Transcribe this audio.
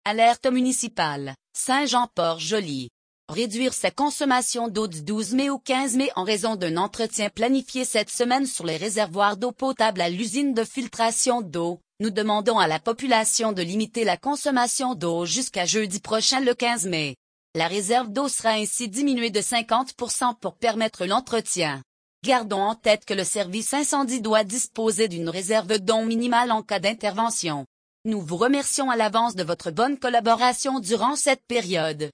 Alerte municipale, Saint-Jean-Port-Joli. Réduire sa consommation d'eau du 12 mai au 15 mai en raison d'un entretien planifié cette semaine sur les réservoirs d'eau potable à l'usine de filtration d'eau. Nous demandons à la population de limiter la consommation d'eau jusqu'à jeudi prochain le 15 mai. La réserve d'eau sera ainsi diminuée de 50% pour permettre l'entretien. Gardons en tête que le service incendie doit disposer d'une réserve d'eau minimale en cas d'intervention. Nous vous remercions à l'avance de votre bonne collaboration durant cette période.